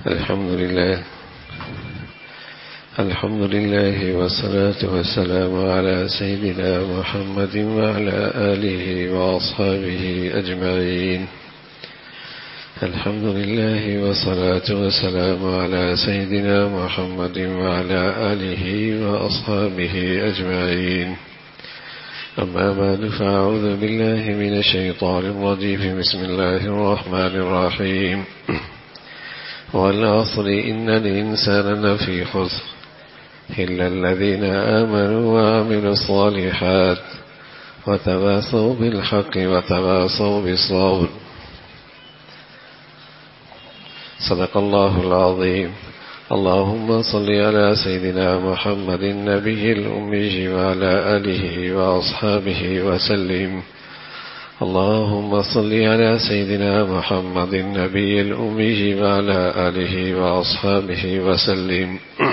الحمد لله والصلاة والسلام على سيدنا محمد وعلى آله وأصحابه أجمعين. الحمد لله والصلاة والسلام على سيدنا محمد وعلى آله وأصحابه أجمعين. أما بعد فأعوذ بالله من الشيطان الرجيم. بسم الله الرحمن الرحيم. والعصر إن الإنسان لفي خسر إلا الذين آمنوا وعملوا الصالحات وتواصوا بالحق وتواصوا بالصبر. صدق الله العظيم. اللهم صل على سيدنا محمد النبي الأمي وعلى آله وأصحابه وسلم. اللهم صل على سيدنا محمد النبي الأمي وعلى آله وأصحابه وسلم.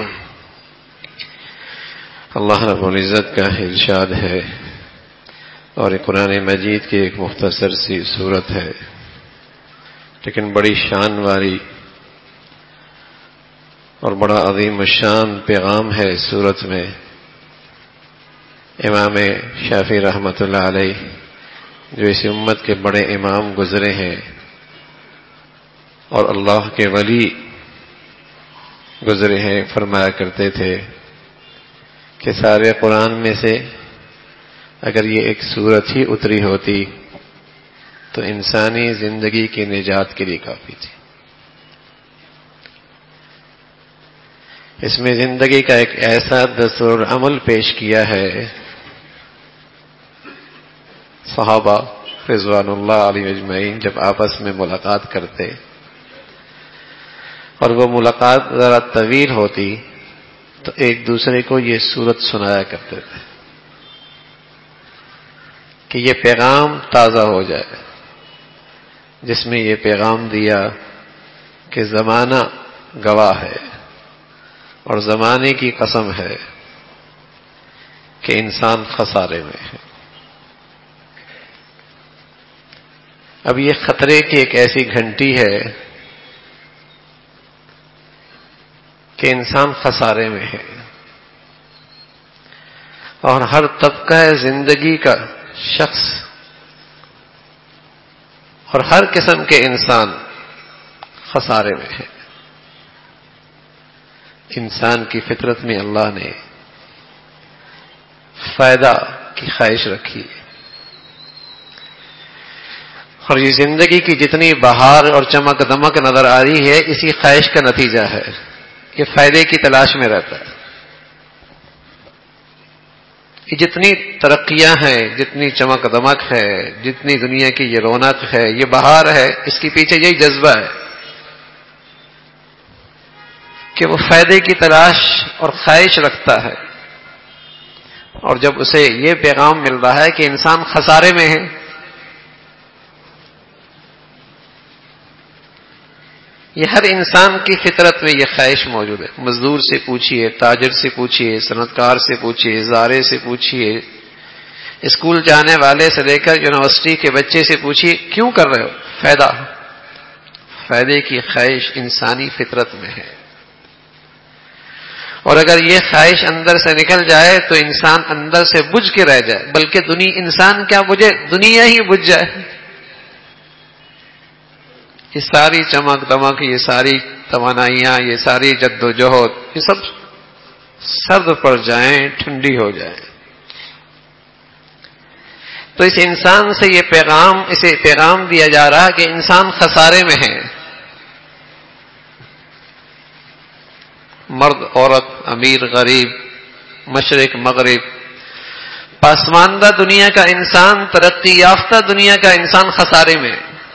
اللہ رب العزت کا ارشاد ہے اور قرآن مجید کی ایک مختصر سی صورت ہے لیکن بڑی شان والی اور بڑا عظیم الشان پیغام ہے اس صورت میں. امام شافعی رحمۃ اللہ علیہ جو اس امت کے بڑے امام گزرے ہیں اور اللہ کے ولی گزرے ہیں، فرمایا کرتے تھے کہ سارے قرآن میں سے اگر یہ ایک سورت ہی اتری ہوتی تو انسانی زندگی کی نجات کے لیے کافی تھی. اس میں زندگی کا ایک ایسا دستور عمل پیش کیا ہے. صحابہ رضوان اللہ علیہ اجمعین جب آپس میں ملاقات کرتے اور وہ ملاقات ذرا طویل ہوتی تو ایک دوسرے کو یہ سورت سنایا کرتے تھے کہ یہ پیغام تازہ ہو جائے، جس میں یہ پیغام دیا کہ زمانہ گواہ ہے اور زمانے کی قسم ہے کہ انسان خسارے میں ہے. اب یہ خطرے کی ایک ایسی گھنٹی ہے کہ انسان خسارے میں ہے اور ہر طبقہ زندگی کا شخص اور ہر قسم کے انسان خسارے میں ہے. انسان کی فطرت میں اللہ نے فائدہ کی خواہش رکھی اور یہ زندگی کی جتنی بہار اور چمک دمک نظر آ رہی ہے اسی خواہش کا نتیجہ ہے کہ فائدے کی تلاش میں رہتا ہے. یہ جتنی ترقیاں ہیں، جتنی چمک دمک ہے، جتنی دنیا کی یہ رونق ہے، یہ بہار ہے، اس کے پیچھے یہی جذبہ ہے کہ وہ فائدے کی تلاش اور خواہش رکھتا ہے. اور جب اسے یہ پیغام مل رہا ہے کہ انسان خسارے میں ہے، یہ ہر انسان کی فطرت میں یہ خواہش موجود ہے. مزدور سے پوچھئے، تاجر سے پوچھئے، صنعتکار سے پوچھئے، زارے سے پوچھئے، اسکول جانے والے سے لے کر یونیورسٹی کے بچے سے پوچھئے، کیوں کر رہے ہو؟ فائدے کی خواہش انسانی فطرت میں ہے. اور اگر یہ خواہش اندر سے نکل جائے تو انسان اندر سے بجھ کے رہ جائے، بلکہ انسان کیا بجھے، دنیا ہی بجھ جائے. یہ ساری چمک دمک، یہ ساری توانائیاں، یہ ساری جد و جہد، یہ سب سرد پڑ جائیں، ٹھنڈی ہو جائیں. تو اس انسان سے اسے پیغام دیا جا رہا کہ انسان خسارے میں ہے. مرد عورت، امیر غریب، مشرق مغرب، پسماندہ دنیا کا انسان، ترقی یافتہ دنیا کا انسان خسارے میں.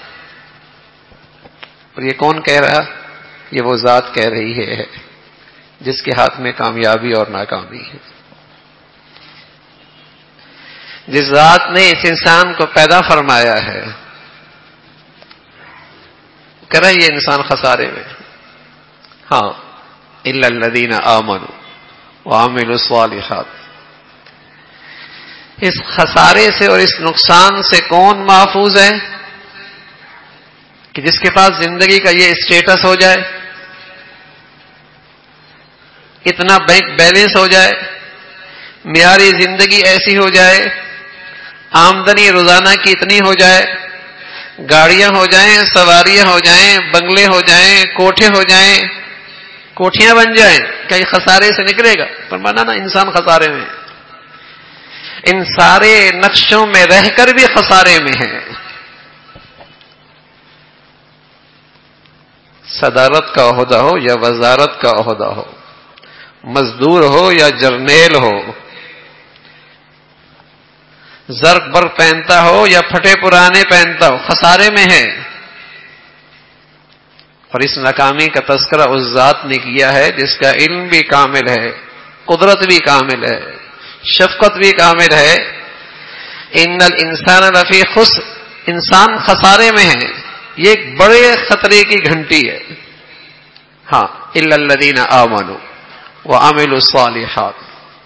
اور یہ کون کہہ رہا؟ یہ وہ ذات کہہ رہی ہے جس کے ہاتھ میں کامیابی اور ناکامی ہے. جس ذات نے اس انسان کو پیدا فرمایا ہے، کہہ رہا ہے یہ انسان خسارے میں. ہاں، الا الذین آمنوا وعملوا الصالحات. اس خسارے سے اور اس نقصان سے کون محفوظ ہے؟ کہ جس کے پاس زندگی کا یہ اسٹیٹس ہو جائے اتنا بینک بیلنس ہو جائے، معیاری زندگی ایسی ہو جائے، آمدنی روزانہ کی اتنی ہو جائے، گاڑیاں ہو جائیں، سواریاں ہو جائیں، بنگلے ہو جائیں، کوٹھے ہو جائیں، کوٹھیاں بن جائیں، کیا یہ خسارے سے نکلے گا؟ فرمانا نا انسان خسارے میں ہے، ان سارے نقشوں میں رہ کر بھی خسارے میں ہے۔ صدارت کا عہدہ ہو یا وزارت کا عہدہ ہو، مزدور ہو یا جرنیل ہو، زرق بر پہنتا ہو یا پھٹے پرانے پہنتا ہو، خسارے میں ہے۔ اور اس ناکامی کا تذکرہ اس ذات نے کیا ہے جس کا علم بھی کامل ہے، قدرت بھی کامل ہے، شفقت بھی کامل ہے۔ ان الانسان لفی خسر، انسان خسارے میں ہے، یہ ایک بڑے خطرے کی گھنٹی ہے۔ ہاں الا الذین آمنوا وعملوا الصالحات،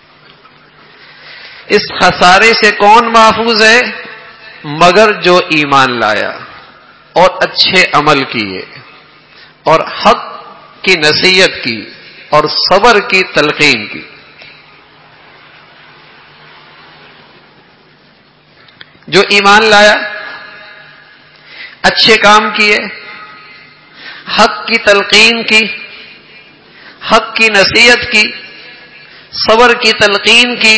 اس خسارے سے کون محفوظ ہے؟ مگر جو ایمان لایا اور اچھے عمل کیے اور حق کی نصیحت کی اور صبر کی تلقین کی۔ جو ایمان لایا، اچھے کام کیے، حق کی تلقین کی، حق کی نصیحت کی، صبر کی تلقین کی،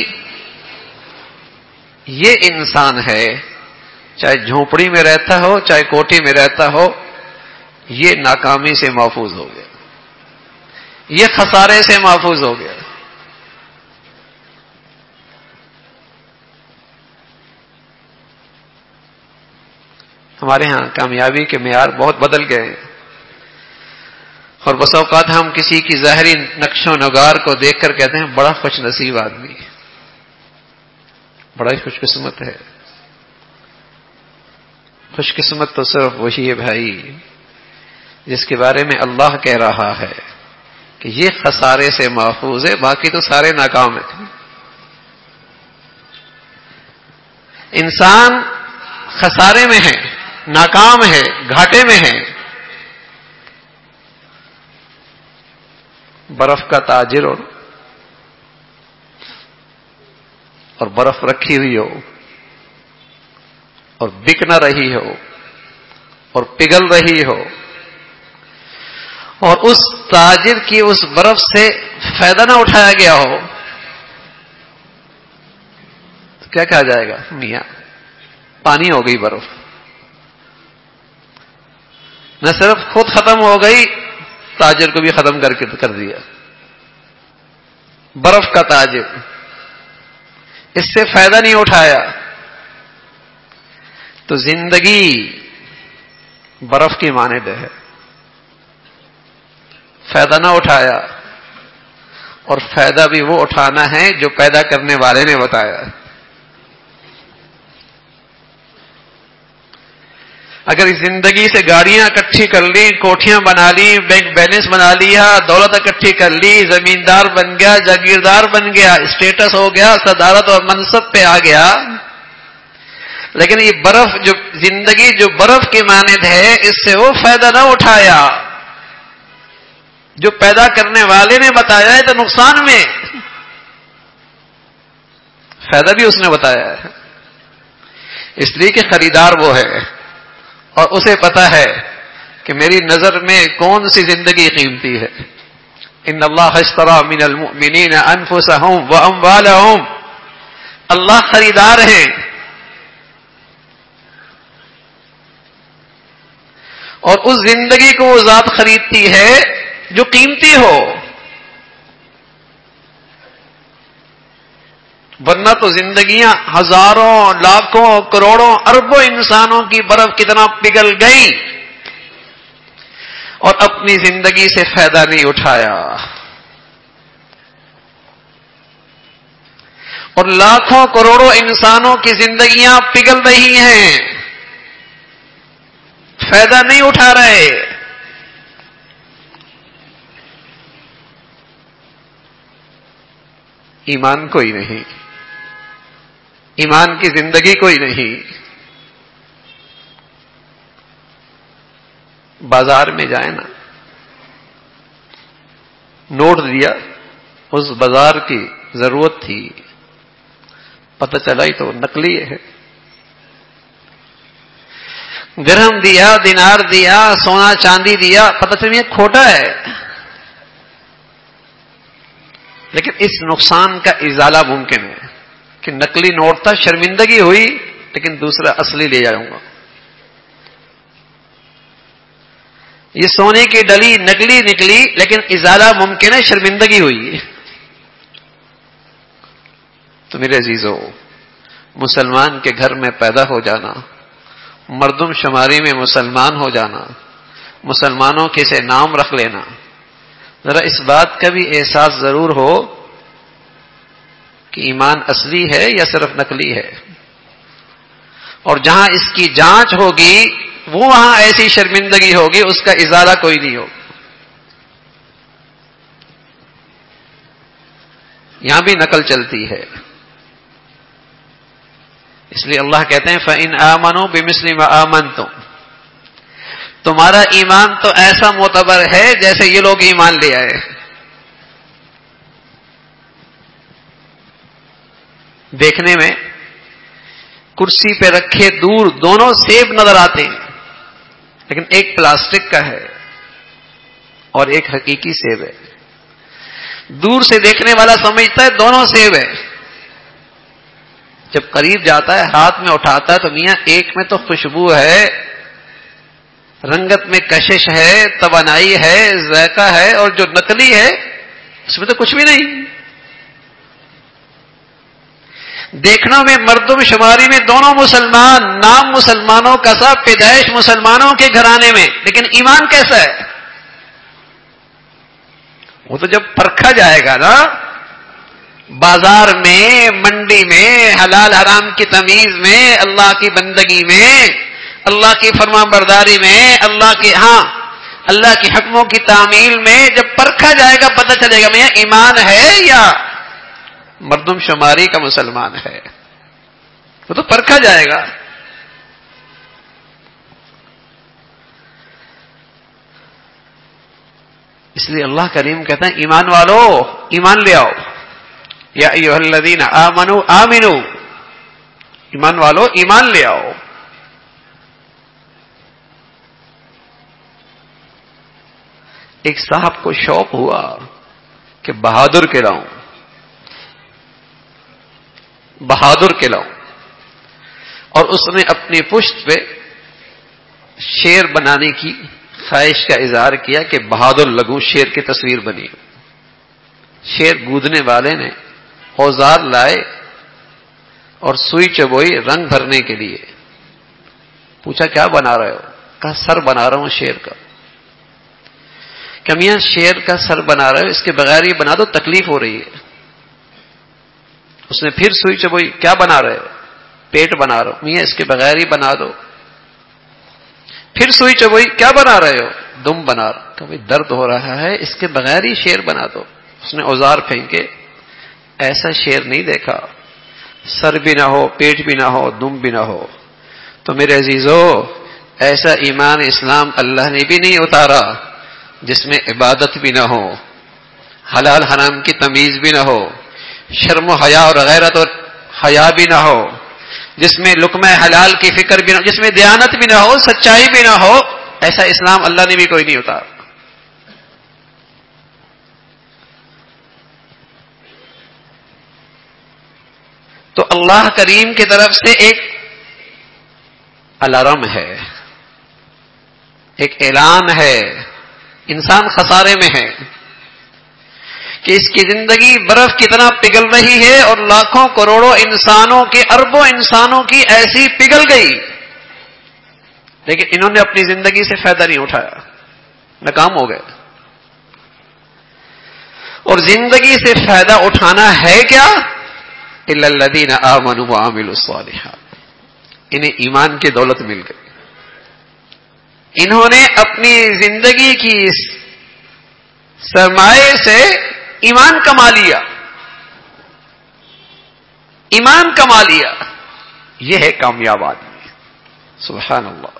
یہ انسان ہے، چاہے جھونپڑی میں رہتا ہو چاہے کوٹھی میں رہتا ہو، یہ ناکامی سے محفوظ ہو گیا، یہ خسارے سے محفوظ ہو گیا۔ ہمارے ہاں کامیابی کے معیار بہت بدل گئے ہیں، اور بس اوقات ہم کسی کی ظاہری نقش و نگار کو دیکھ کر کہتے ہیں بڑا خوش نصیب آدمی، بڑا ہی خوش قسمت ہے۔ خوش قسمت تو صرف وہی ہے بھائی جس کے بارے میں اللہ کہہ رہا ہے کہ یہ خسارے سے محفوظ ہے، باقی تو سارے ناکام ہیں۔ انسان خسارے میں ہے، ناکام ہے، گھاٹے میں ہے۔ برف کا تاجر ہو اور برف رکھی ہوئی ہو اور بک نہ رہی ہو اور پگھل رہی ہو، اور اس تاجر کی اس برف سے فائدہ نہ اٹھایا گیا ہو، تو کیا کہا جائے گا؟ میاں پانی ہو گئی برف، نہ صرف خود ختم ہو گئی، تاجر کو بھی ختم کر دیا۔ برف کا تاجر اس سے فائدہ نہیں اٹھایا، تو زندگی برف کی مانند ہے، فائدہ نہ اٹھایا، اور فائدہ بھی وہ اٹھانا ہے جو پیدا کرنے والے نے بتایا۔ اگر اس زندگی سے گاڑیاں اکٹھی کر لی، کوٹھیاں بنا لی، بینک بیلنس بنا لیا، دولت اکٹھی کر لی، زمیندار بن گیا، جاگیردار بن گیا، اسٹیٹس ہو گیا، صدارت اور منصب پہ آ گیا، لیکن یہ برف جو زندگی جو برف کی مانند ہے، اس سے وہ فائدہ نہ اٹھایا جو پیدا کرنے والے نے بتایا ہے، تو نقصان میں، فائدہ بھی اس نے بتایا ہے، اس لیے کہ خریدار وہ ہے اور اسے پتا ہے کہ میری نظر میں کون سی زندگی قیمتی ہے۔ ان اللہ اشتری من المؤمنین انفسهم واموالهم، اللہ خریدار ہیں، اور اس زندگی کو وہ ذات خریدتی ہے جو قیمتی ہو، ورنہ تو زندگیاں ہزاروں، لاکھوں، کروڑوں، اربوں انسانوں کی برف کتنا پگھل گئی اور اپنی زندگی سے فائدہ نہیں اٹھایا، اور لاکھوں کروڑوں انسانوں کی زندگیاں پگھل رہی ہیں، فائدہ نہیں اٹھا رہے۔ ایمان کوئی نہیں، ایمان کی زندگی کوئی نہیں۔ بازار میں جائیں نا، نوٹ دیا اس بازار کی ضرورت تھی، پتہ چلا ہی تو نقلی ہے. درہم دیا، دینار دیا، سونا چاندی دیا، پتہ چلا یہ کھوٹا ہے. لیکن اس نقصان کا ازالہ ممکن ہے کہ نقلی نوٹ تھا، شرمندگی ہوئی، لیکن دوسرا اصلی لے جاؤں گا. یہ سونے کی ڈلی نقلی نکلی، لیکن ازالہ ممکن ہے، شرمندگی ہوئی. تو میرے عزیزو، مسلمان کے گھر میں پیدا ہو جانا، مردم شماری میں مسلمان ہو جانا، مسلمانوں کے سے نام رکھ لینا، ذرا اس بات کا بھی احساس ضرور ہو کہ ایمان اصلی ہے یا صرف نقلی ہے. اور جہاں اس کی جانچ ہوگی وہ وہاں ایسی شرمندگی ہوگی، اس کا ازالہ کوئی نہیں ہوگا. یہاں بھی نقل چلتی ہے. اس لیے اللہ کہتے ہیں فَإِنْ آمَنُوا بِمِثْلِ مَا آمَنْتُمْ، تمہارا ایمان تو ایسا معتبر ہے جیسے یہ لوگ ایمان لے آئے. دیکھنے میں کرسی پہ رکھے دور دونوں سیب نظر آتے ہیں، لیکن ایک پلاسٹک کا ہے اور ایک حقیقی سیب ہے. دور سے دیکھنے والا سمجھتا ہے دونوں سیب ہے، جب قریب جاتا ہے ہاتھ میں اٹھاتا ہے تو میاں ایک میں تو خوشبو ہے، رنگت میں کشش ہے، توانائی ہے، ذائقہ ہے، اور جو نقلی ہے اس میں تو کچھ بھی نہیں. دیکھنا میں مردم شماری میں دونوں مسلمان، نام مسلمانوں کا سا، پیدائش مسلمانوں کے گھرانے میں، لیکن ایمان کیسا ہے؟ وہ تو جب پرکھا جائے گا نا، بازار میں، منڈی میں، حلال حرام کی تمیز میں، اللہ کی بندگی میں، اللہ کی فرما برداری میں، اللہ کے حکموں کی تعمیل میں جب پرکھا جائے گا پتہ چلے گا میں ایمان ہے یا مردم شماری کا مسلمان ہے. وہ تو پرکھا جائے گا. اس لیے اللہ کریم کہتا ہے ایمان والو ایمان لے آؤ. یا ایھا الذین آمنوا آمنو، ایمان والو ایمان لے آؤ. ایک صاحب کو شوق ہوا کہ بہادر کہلاؤں، بہادر کہلاؤں، اور اس نے اپنی پشت پہ شیر بنانے کی خواہش کا اظہار کیا کہ بہادر لگوں، شیر کی تصویر بنی. شیر گودنے والے نے اوزار لائے اور سوئی چبوئی رنگ بھرنے کے لیے. پوچھا کیا بنا رہے ہو؟ کہا سر بنا رہا ہوں شیر کا. کہ میاں شیر کا سر بنا رہے ہو، اس کے بغیر یہ بنا دو، تکلیف ہو رہی ہے. اس نے پھر سوئی چبوئی، کیا بنا رہے ہو؟ پیٹ بنا رہا ہوں. میاں اس کے بغیر ہی بنا دو. پھر سوئی چبوئی، کیا بنا رہے ہو؟ دم بنا رہا ہوں. کہ بھائی درد ہو رہا ہے، اس کے بغیر ہی شیر بنا دو. اس نے اوزار پھینکے، ایسا شیر نہیں دیکھا، سر بھی نہ ہو، پیٹ بھی نہ ہو، دم بھی نہ ہو. تو میرے عزیزو، ایسا ایمان اسلام اللہ نے بھی نہیں اتارا جس میں عبادت بھی نہ ہو، حلال حرام کی تمیز بھی نہ ہو، شرم و حیا اور غیرت اور حیا بھی نہ ہو، جس میں لقمہ حلال کی فکر بھی نہ ہو، جس میں دیانت بھی نہ ہو، سچائی بھی نہ ہو. ایسا اسلام اللہ نے بھی کوئی نہیں اتارا. تو اللہ کریم کی طرف سے ایک الارم ہے، ایک اعلان ہے. انسان خسارے میں ہے کہ اس کی زندگی برف کی طرح پگھل رہی ہے، اور لاکھوں کروڑوں انسانوں کی، اربوں انسانوں کی ایسی پگھل گئی، لیکن انہوں نے اپنی زندگی سے فائدہ نہیں اٹھایا، ناکام ہو گئے. اور زندگی سے فائدہ اٹھانا ہے کیا؟ الا الذین آمنوا وعملوا الصالحات. انہیں ایمان کی دولت مل گئی. انہوں نے اپنی زندگی کی سرمایے سے ایمان کما لیا، ایمان کما لیا. یہ ہے کامیاب آدمی. سبحان اللہ.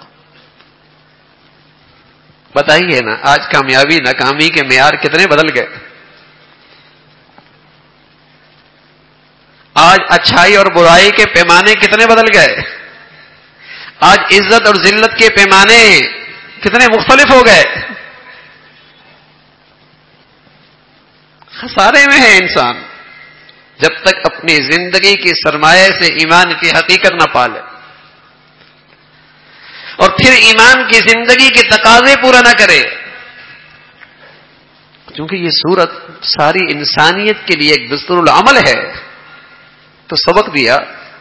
بتائیے نا، آج کامیابی ناکامی کے معیار کتنے بدل گئے. آج اچھائی اور برائی کے پیمانے کتنے بدل گئے. آج عزت اور ذلت کے پیمانے کتنے مختلف ہو گئے. خسارے میں ہے انسان جب تک اپنی زندگی کی سرمایہ سے ایمان کی حقیقت نہ پالے اور پھر ایمان کی زندگی کے تقاضے پورا نہ کرے. کیونکہ یہ صورت ساری انسانیت کے لیے ایک دستور العمل ہے. تو سبق دیا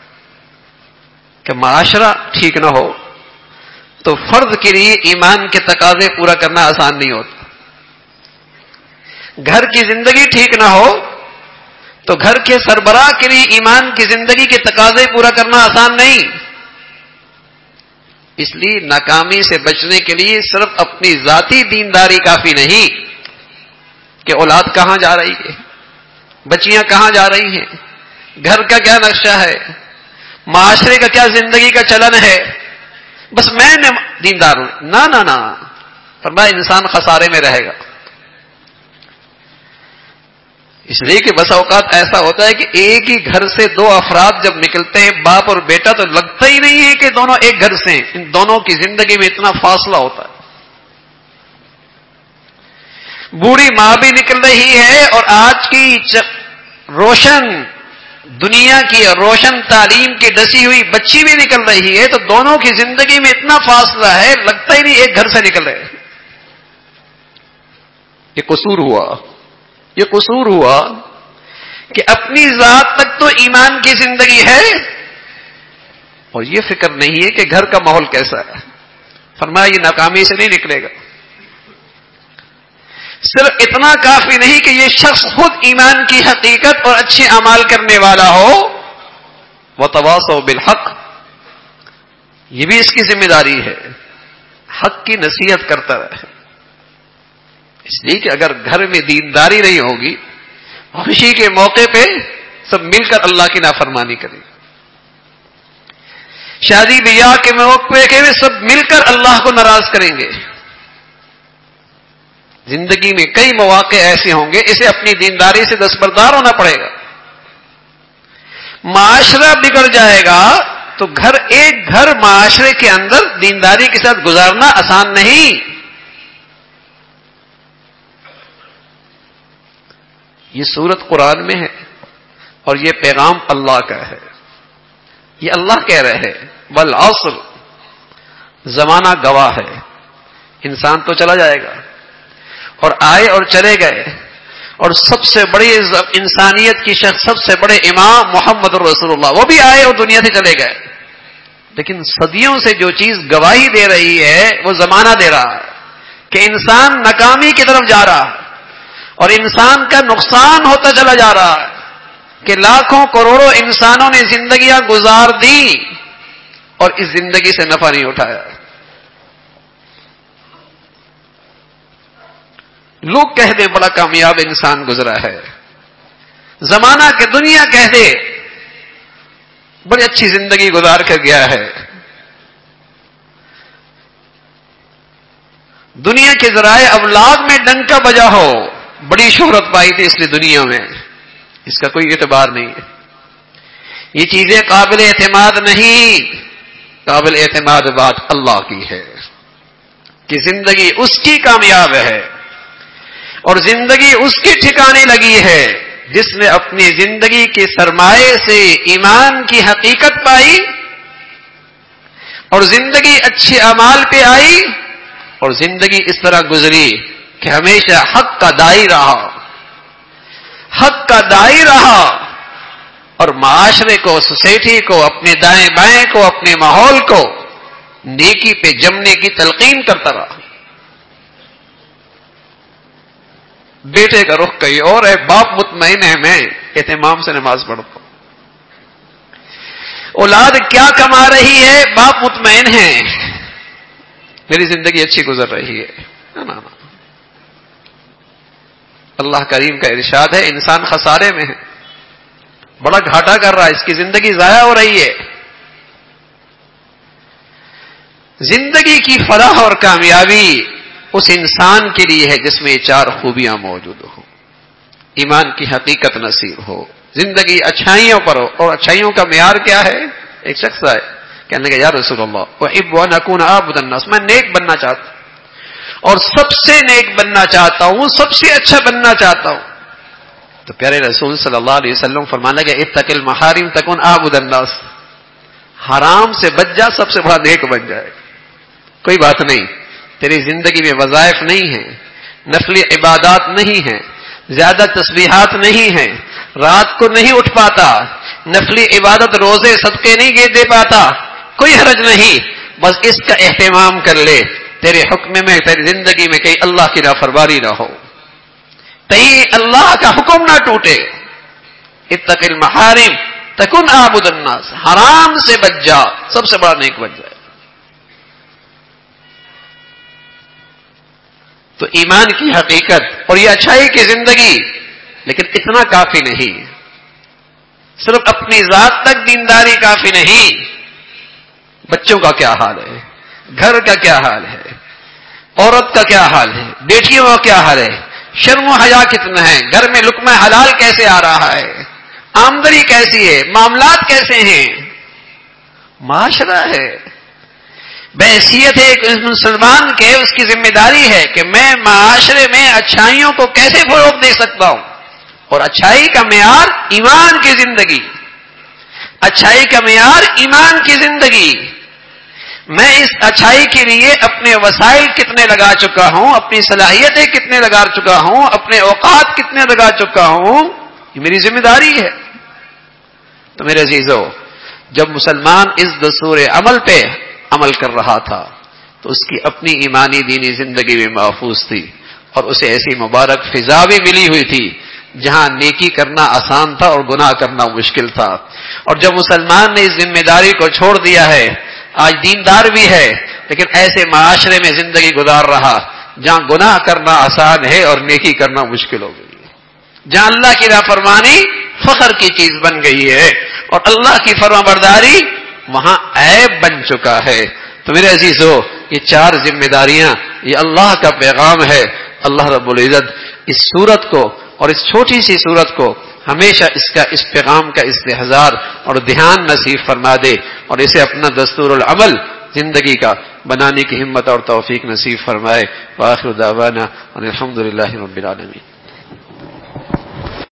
کہ معاشرہ ٹھیک نہ ہو تو فرد کے لیے ایمان کے تقاضے پورا کرنا آسان نہیں ہوتا. گھر کی زندگی ٹھیک نہ ہو تو گھر کے سربراہ کے لیے ایمان کی زندگی کے تقاضے پورا کرنا آسان نہیں. اس لیے ناکامی سے بچنے کے لیے صرف اپنی ذاتی دینداری کافی نہیں کہ اولاد کہاں جا رہی ہے, بچیاں کہاں جا رہی ہیں, گھر کا کیا نقشہ ہے, معاشرے کا کیا زندگی کا چلن ہے, بس میں دیندار ہوں. نہ فرمایا انسان خسارے میں رہے گا. اس لیے کہ بس اوقات ایسا ہوتا ہے کہ ایک ہی گھر سے دو افراد جب نکلتے ہیں, باپ اور بیٹا, تو لگتا ہی نہیں ہے کہ دونوں ایک گھر سے ہیں. ان دونوں کی زندگی میں اتنا فاصلہ ہوتا ہے. بوڑھی ماں بھی نکل رہی ہے اور آج کی روشن دنیا کی روشن تعلیم کی ڈسی ہوئی بچی بھی نکل رہی ہے. تو دونوں کی زندگی میں اتنا فاصلہ ہے, لگتا ہی نہیں ایک گھر سے نکل رہے. یہ قصور ہوا کہ اپنی ذات تک تو ایمان کی زندگی ہے اور یہ فکر نہیں ہے کہ گھر کا ماحول کیسا ہے. فرمایا یہ ناکامی سے نہیں نکلے گا. صرف اتنا کافی نہیں کہ یہ شخص خود ایمان کی حقیقت اور اچھے اعمال کرنے والا ہو. وتواصوا بالحق, یہ بھی اس کی ذمہ داری ہے, حق کی نصیحت کرتا رہے. اس لیے کہ اگر گھر میں دینداری نہیں ہوگی, خوشی کے موقع پہ سب مل کر اللہ کی نافرمانی کریں, شادی بیاہ کے موقع پہ سب مل کر اللہ کو ناراض کریں گے. زندگی میں کئی مواقع ایسے ہوں گے, اسے اپنی دینداری سے دستبردار ہونا پڑے گا. معاشرہ بگڑ جائے گا تو ایک گھر معاشرے کے اندر دینداری کے ساتھ گزارنا آسان نہیں. یہ سورت قرآن میں ہے اور یہ پیغام اللہ کا ہے. یہ اللہ کہہ رہے ہیں والعصر, زمانہ گواہ ہے. انسان تو چلا جائے گا اور آئے اور چلے گئے, اور سب سے بڑی انسانیت کی شخص, سب سے بڑے امام محمد رسول اللہ, وہ بھی آئے اور دنیا سے چلے گئے. لیکن صدیوں سے جو چیز گواہی دے رہی ہے وہ زمانہ دے رہا ہے کہ انسان ناکامی کی طرف جا رہا ہے اور انسان کا نقصان ہوتا چلا جا رہا ہے, کہ لاکھوں کروڑوں انسانوں نے زندگیاں گزار دی اور اس زندگی سے نفع نہیں اٹھایا. لوگ کہہ دیں بڑا کامیاب انسان گزرا ہے, زمانہ کہ دنیا کہہ دے بڑی اچھی زندگی گزار کر گیا ہے. دنیا کے ذرائع ابلاغ میں ڈنکا بجا ہو, بڑی شہرت پائی تھی اس لیے دنیا میں, اس کا کوئی اعتبار نہیں ہے. یہ چیزیں قابل اعتماد نہیں. قابل اعتماد بات اللہ کی ہے کہ زندگی اس کی کامیاب ہے اور زندگی اس کی ٹھکانے لگی ہے جس نے اپنی زندگی کے سرمایے سے ایمان کی حقیقت پائی اور زندگی اچھے اعمال پہ آئی اور زندگی اس طرح گزری کہ ہمیشہ حق کا دائی رہا, حق کا دائی رہا اور معاشرے کو, سوسائٹی کو, اپنے دائیں بائیں کو, اپنے ماحول کو نیکی پہ جمنے کی تلقین کرتا رہا. بیٹے کا رخ کہیں اور ہے, باپ مطمئن ہے میں اہتمام سے نماز پڑھتا ہوں. اولاد کیا کما رہی ہے, باپ مطمئن ہے میری زندگی اچھی گزر رہی ہے. نا اللہ کریم کا ارشاد ہے انسان خسارے میں ہے, بڑا گھاٹا کر رہا ہے, اس کی زندگی ضائع ہو رہی ہے. زندگی کی فلاح اور کامیابی اس انسان کے لیے ہے جس میں یہ چار خوبیاں موجود ہوں. ایمان کی حقیقت نصیب ہو, زندگی اچھائیوں پر ہو. اور اچھائیوں کا معیار کیا ہے؟ ایک شخص آئے کہنے لگا یا رسول اللہ احب ان اکون اعبد الناس، میں نیک بننا چاہتا ہوں اور سب سے نیک بننا چاہتا ہوں، سب سے اچھا بننا چاہتا ہوں. تو پیارے رسول صلی اللہ علیہ وسلم فرمانے لگے اتق المحارم تکن اعبد الناس، حرام سے بچ جا، سب سے بڑا نیک بن جائے. کوئی بات نہیں، تیری زندگی میں وظائف نہیں ہیں، نفلی عبادات نہیں ہیں، زیادہ تسبیحات نہیں ہیں، رات کو نہیں اٹھ پاتا، نفلی عبادت روزے صدقے نہیں دے پاتا، کوئی حرج نہیں، بس اس کا اہتمام کر لے تیرے حکم میں، تیری زندگی میں کہیں اللہ کی نافرمانی نہ ہو، کہیں اللہ کا حکم نہ ٹوٹے. اتق المحارم تکن اعبد الناس، حرام سے بچ جا، سب سے بڑا نیک بن جائے. تو ایمان کی حقیقت اور یہ اچھائی کی زندگی، لیکن اتنا کافی نہیں. صرف اپنی ذات تک دینداری کافی نہیں، بچوں کا کیا حال ہے، گھر کا کیا حال ہے، عورت کا کیا حال ہے، بیٹیوں کا کیا حال ہے، شرم و حیا کتنا ہے، گھر میں لقمہ حلال کیسے آ رہا ہے، آمدنی کیسی ہے، معاملات کیسے ہیں. معاشرہ ہے، بحیثیت ہے ایک مسلمان کے، اس کی ذمہ داری ہے کہ میں معاشرے میں اچھائیوں کو کیسے فروغ دے سکتا ہوں. اور اچھائی کا معیار ایمان کی زندگی، اچھائی کا معیار ایمان کی زندگی. میں اس اچھائی کے لیے اپنے وسائل کتنے لگا چکا ہوں، اپنی صلاحیتیں کتنے لگا چکا ہوں، اپنے اوقات کتنے لگا چکا ہوں، یہ میری ذمہ داری ہے. تو میرے عزیزو، جب مسلمان اس دستور عمل پہ عمل کر رہا تھا تو اس کی اپنی ایمانی دینی زندگی میں محفوظ تھی، اور اسے ایسی مبارک فضا بھی ملی ہوئی تھی جہاں نیکی کرنا آسان تھا اور گناہ کرنا مشکل تھا. اور جب مسلمان نے اس ذمہ داری کو چھوڑ دیا ہے، آج دیندار بھی ہے لیکن ایسے معاشرے میں زندگی گزار رہا جہاں گناہ کرنا آسان ہے اور نیکی کرنا مشکل ہو گئی ہے، جہاں اللہ کی نافرمانی فخر کی چیز بن گئی ہے اور اللہ کی فرمانبرداری وہاں عیب بن چکا ہے. تو میرے عزیزو، یہ چار ذمہ داریاں، یہ اللہ کا پیغام ہے. اللہ رب العزت اس سورت کو اور اس چھوٹی سی سورت کو ہمیشہ اس پیغام کا استحضار اور دھیان نصیب فرما دے، اور اسے اپنا دستور العمل زندگی کا بنانے کی ہمت اور توفیق نصیب فرمائے. وآخر دعوانا ان الحمد للہ رب العالمین.